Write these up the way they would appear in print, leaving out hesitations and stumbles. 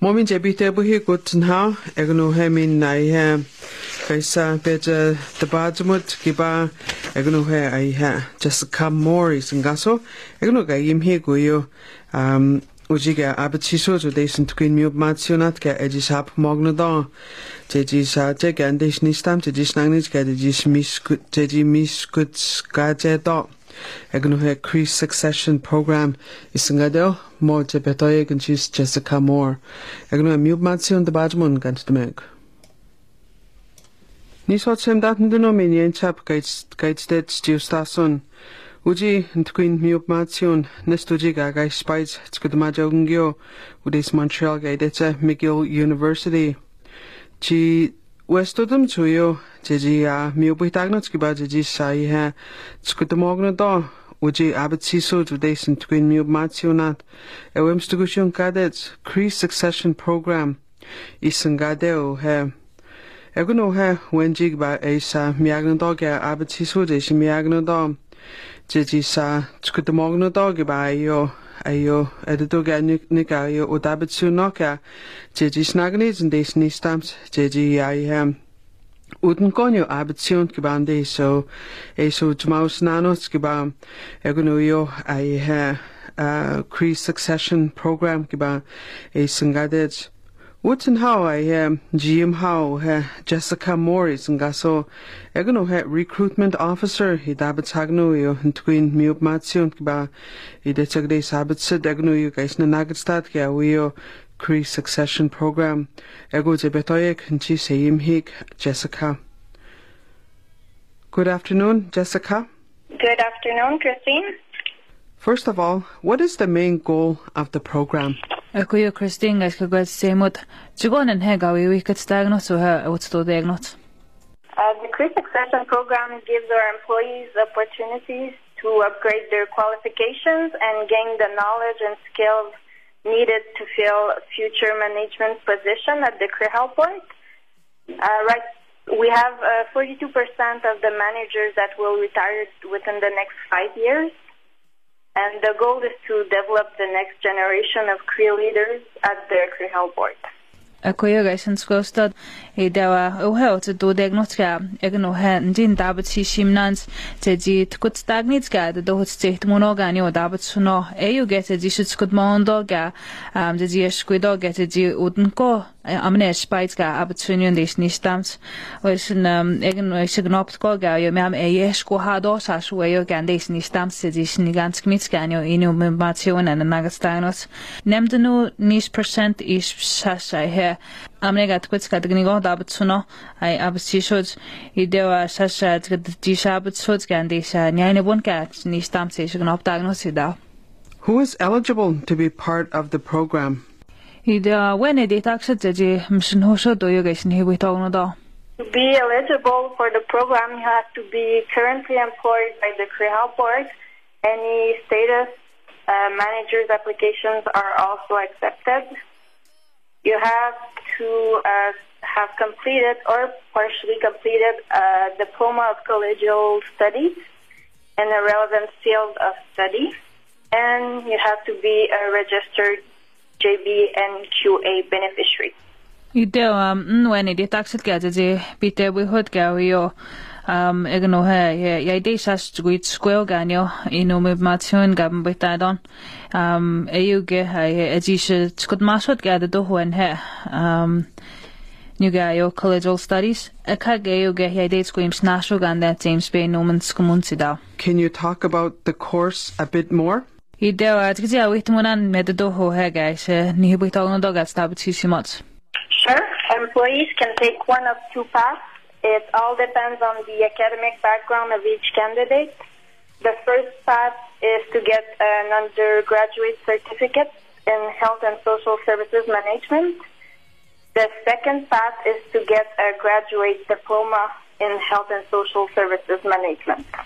Momin jebite buhi guten ha, egnu he min nai ha, kaisa beja tabajmut kiba, egnu he ai ha, Jessica Moore singaso, egnu ga yimhi guyo, ujiga abachiso to desin tukin miub matsionat ka ejisap mognodon, jejisa jegandish nistam, jejisnangnis ka jejimiskut gajedo. Egnu he Cree Succession Program isingadel mo jebetoye ganchis Jessica Moore. Egnu he miub matsion de bajmun gant de meg. Nisot sem daten de nominien chap gaitsted stiustason. Uji ntukin miub matsion nestuji ga gai spice skudamajogngyo udis Montreal gaidete McGill University. Chi Westodum chuyo jeji miubitagnot skiba jeji sai ha skudamogno do uji abatsiso judesin twin miub matsionat ewem stugushun kadets Cree Succession Program isangadeo he eguno he wenjig ba esa miagno do ga abatsiso jeji miagno do jeji sa skudamogno do ba ayo edoga nika yo odabitsu noka jeji snagnis and desni stamps jeji I uden konyo abitsion kibande so jmaus nanos kiba eguno yo I Cree Succession Program kiba singadet Wooten how I GM how Jessica Morris and gaso eguno recruitment officer hidabitagno yo twin miub matsion kiba idetagde sabitsid eguno yo guys na nagadstad kya yo Cree Succession Program ego jebetoyek nchi seim hik Jessica. Good afternoon, Jessica. Good afternoon, Christine. First of all, what is the main goal of the program? Akuyo Christine guys ka gwed semut jigonen he gawi we could diagnose her what's to diagnose. The Cree Succession Program gives our employees opportunities to upgrade their qualifications and gain the knowledge and skills needed to fill future management position at the Cree Health Board. We have 42% of the managers that will retire within the next 5 years. And the goal is to develop the next generation of Cree leaders at the Cree Health Board. Akuyo guys in skostad idewa ohe to do diagnoska egno he ndin dabat si shimnans jeji tkut stagnitska de do hotsteht monogani o dabat suno eu get jeji skut mondo ga jeji skuido get jeji udenko amne spaitska abtsunion des nistams wesen egno signopt ko ga yo mam esko hado sa shueyo gandes nistams jeji snigans kmitskani inu memation and nagastanos nemdenu nis percent is sasai he amnega tkutska dgnigo dabtsuno ai absishod idewa sasha tkdishabtsod gandisha nyainebonka nistamse signopdagnosida. Who is eligible to be part of the program? Idewa when it taxaji mshnhosho do yogeshin hiwitognoda. To be eligible for the program, you have to be currently employed by the Cree Health Board. Any status managers' applications are also accepted. You have to have completed or partially completed a diploma of collegial studies in a relevant field of study, and you have to be a registered JBNQA beneficiary. Idewa when it taxed gaji bite we hot gawio egno he ya desas guit squel ganyo inu mation gam bitadon euge he ajish skut masot gada do when he Nugayo collegial studies akageuge he dates squims nasho ganda James Bay Noman skumunsida. Can you talk about the course a bit more? Idewa tkizia witmunan medo ho he guys ni bitogno dogat stabtisimat. Sure, employees can take one of two paths. It all depends on the academic background of each candidate. The first path is to get an undergraduate certificate in health and social services management. The second path is to get a graduate diploma in health and social services management.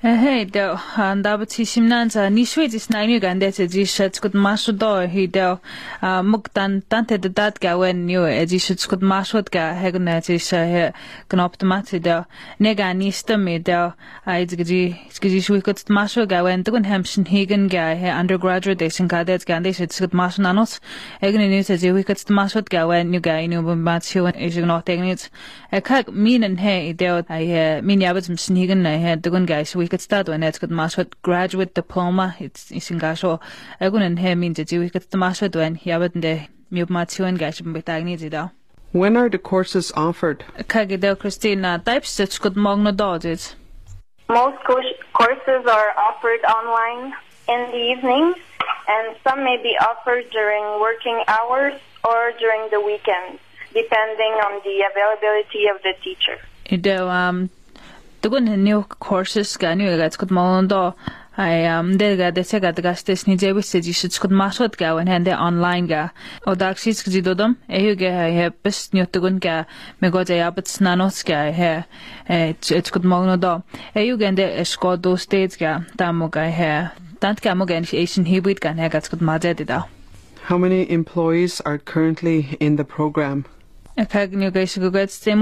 Hey, do dapat simnan sa niswit is na inyo ganda sa jishat skut masudo hido muktan tante dat gawen new jishat skut masud ga hegna jisha knoptomat do nega nista me do ai zgi shwikut masu gawen tugun hamshin higen ga undergraduate desin kadet gande skut masu nanos egni new sa jwikut masud gawen new ga inu bumbatio is not tegnit kag minen he do ai min yabats msnigen na tugun ga we could start when it's got master graduate diploma it's in gasho agun he mean that we could master when yabad de mubmatio gash betagni zida. When are the courses offered? Kagidel Christina types that could mogno dodges. Most courses are offered online in the evening, and some may be offered during working hours or during the weekends, depending on the availability of the teacher. Tugun new courses ga new ga skut mondo ai delga de sega de gastes ni jebi se jishit skut masot ga wen hande online ga odaksis gidodom eyu ga he bes new tugun ga mego ja yabat snanos ga he skut mondo eyu ga de sko do states ga tamo ga he tant ga mo ga asian hybrid ga ne ga skut majeda. How many employees are currently in the program? Right now, there are 37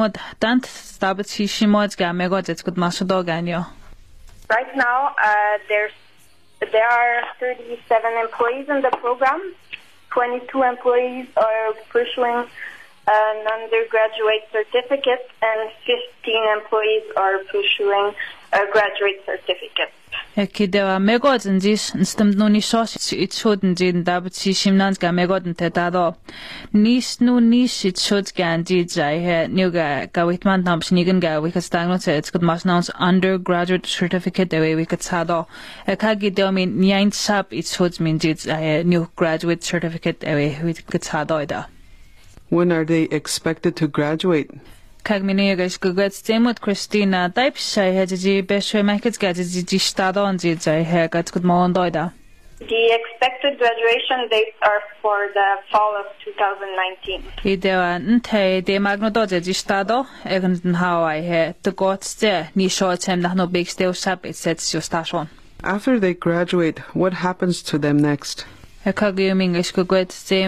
employees in the program. 22 employees are pursuing an undergraduate certificate, and 15 employees are pursuing a graduate certificate. Kidewa megodin dis stemd no ni sos it shoden din dabt si shimnans ga megodin tetado nis no nis it shod gan di jai he nuga ga witman tam snigen ga we could stang not it's good mas nouns undergraduate certificate the way we could sado ka gidewa min nine sap it shod min di new graduate certificate the way we could sado ida. When are they expected to graduate? Kagmini guys good same Christina type say haji beswe markets gaji stado on ji jai he gat good mondoida. The expected graduation dates are for the fall of 2019. Idewa nte de magno doje ji stado egen how I he to got ste ni short time no big still sap it sets your station. After they graduate, what happens to them next? Graduating from the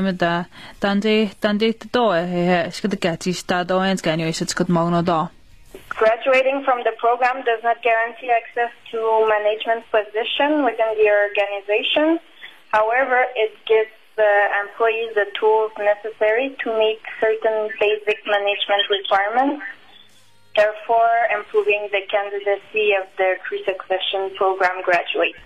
program does not guarantee access to management position within the organization. However, it gives the employees the tools necessary to meet certain basic management requirements, therefore improving the candidacy of the pre-succession program graduates.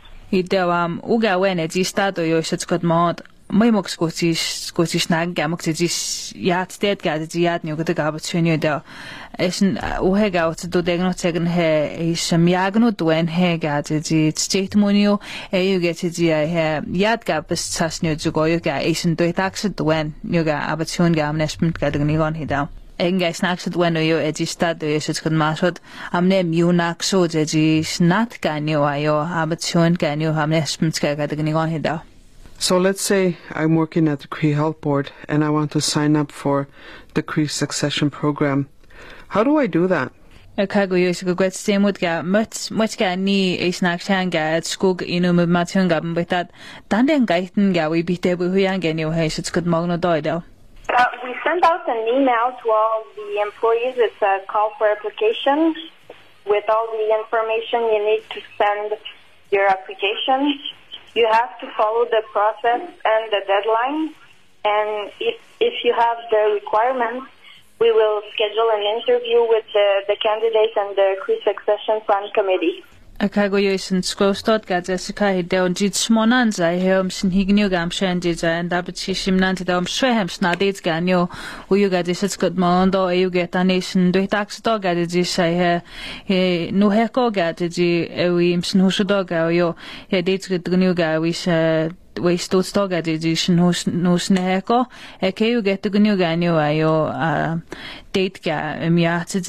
Uga when it is stado yo should got mod my mox gotis nag gamoxis yat state gad yat new the gabatuny da is uhega to do diagnostic he is miagno when he got the state monio you get it yat gap sasnu to go you ga asian do tax when you ga abatun gamneshment gadni on hida. Engai snacks at when you edistad is it's good masod. Amne munak so jeji snat ganyo ayo abatun ganyo hamnespments gagadagning on hida. So let's say I'm working at the Cree Health Board and I want to sign up for the Cree Succession Program. How do I do that? Kago is a good same with ga much ga ni a snack hanga at school inu matunga but that Danden gaiten ga we beat able who yang ganyo hay it's good mogno doido. We sent out an email to all the employees. It's a call for application with all the information you need to send your application. You have to follow the process and the deadline. And if you have the requirements, we will schedule an interview with the candidates and the Cree Succession Plan Committee. Akagoysen skostot ga Jessica hidon jitsmonanza heomsen hignu gam shendija and abitishimnanti dom shrehem snadits ganyo uyuga disits mondo ayuga nation do taxdo ga disha he no heko ga di ewim snusdo ga yo he dates gnu ga we stod stoga di snus neheko ekeu get gnu ga nyo ayo date ga miat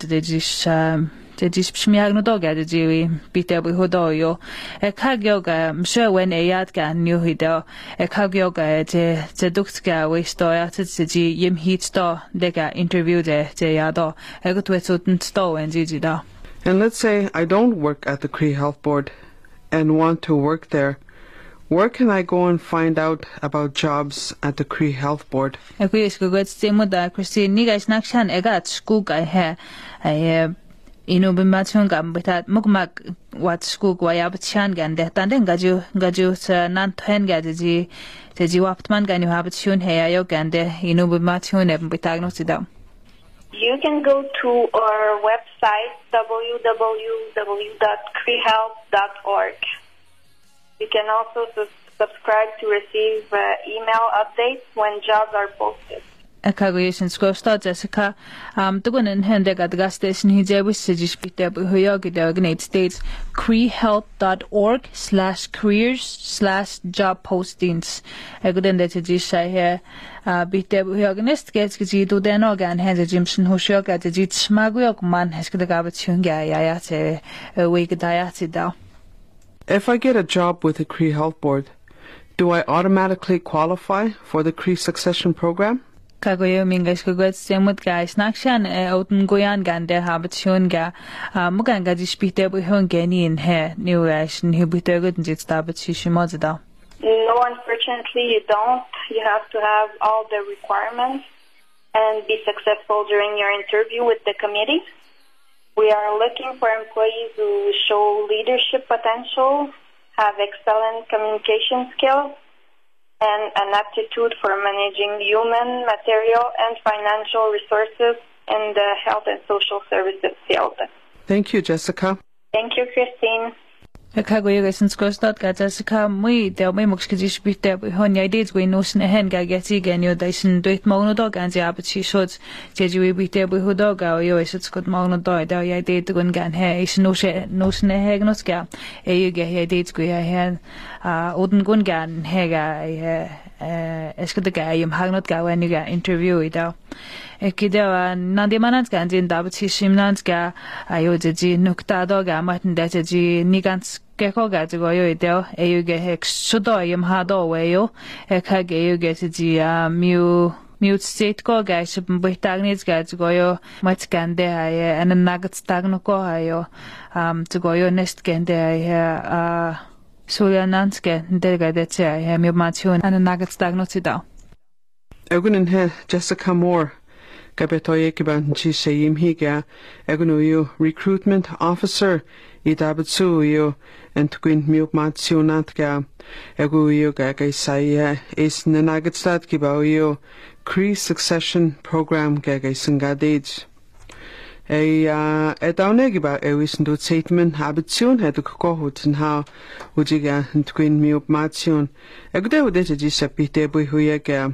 di the dispmiagno doga the jiwi bite bu hodoyo kagyoga msho when eyadga new hido kagyoga te duktga we stoya te ji yim hit sto dega interview de yado egotwetut sto en jijida. And let's say I don't work at the Cree Health Board and want to work there. Where can I go and find out about jobs at the Cree Health Board? Christine, ni guys nakshan egat school guy he inu bimachun gam bitat mukmak wat school waya bchan gan de tanden gaju sa nan then ga ji waptman gan you have tune he ayo gan de inu bimachun e bitag no sidam. You can go to our website www.creehealth.org. You can also subscribe to receive email updates when jobs are posted. Akagoyation Scosta Jessica, the one in Hendek at the gas station, he did with Sijish Peter Buhoyogi, the United States, creehealth.org/careers/job postings. A good end that Jisha here, Peter Buhoganist gets to the organ, has a Jimson Hoshok at the Jits Maguyok man has got the Gabatunga, Yayate, a week diati down. If I get a job with the Cree Health Board, do I automatically qualify for the Cree Succession Program? Kagoyo mingas kugot semut guys nakshan outun goyan gande habitun ga muganga dispite bu hongeni in he new ration hibute gut jit stabit shimozda. No, unfortunately you don't. You have to have all the requirements and be successful during your interview with the committee. We are looking for employees who show leadership potential, have excellent communication skills, and an aptitude for managing human, material, and financial resources in the health and social services field. Thank you, Jessica. Thank you, Christine. Kagoyo Scosta Jessica, we the way Moxkish beat there with Honya did we know in a hand gageti gan your Dyson do it monodog and the aperture shots. Jeju beat there with Hudoga, you is good monodog, though I did to go and gan hair, is no share, no snare, no scare. You get here dates go ahead, Odin Gungan, Hega, Escadaga, you have not go when you get interview it out. Ekidewa Nandimananska and in Dabati Shimnanska, Ayoji Nuktadoga, Martin Detaji, Nigans Kekoga to go yo, you get hex Sudoyum Hado wayo, Ekage you get the mute state go guys, Britagnis guys to go yo, Matskan there, and a nugget stagnoco, to go yo nest can there, Suliananske, Delga that's I am your matun and a nugget stagnotida. Egun he Jessica Moore. Kabetoye kiban chi sayim higa egunu yo recruitment officer idabutsu yo entquin miup matsionat ga egu yo ga saya is nanagatstad kibao yo Cree Succession Program ga singadage daune giba wisndo statement habitsion hedu kohut ha ujiga entquin miup matsion egude ude ji sapite bu huya ga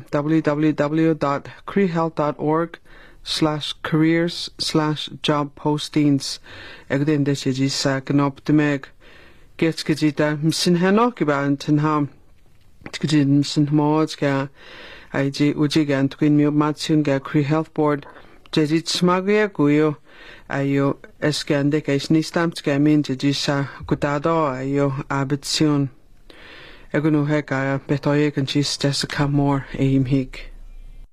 www.creehealth.org/careers/job postings egden de ji sa knoptmeg getskejita msin hanok about ha tkejin msin mods ga ig ujiga entquin miup matsion ga Cree Health Board jejit smagya guyo ayo eskande kaisni stamtska min jejisa kutado ayo abitsion egunu heka betoye kan Jessica Moore aim hig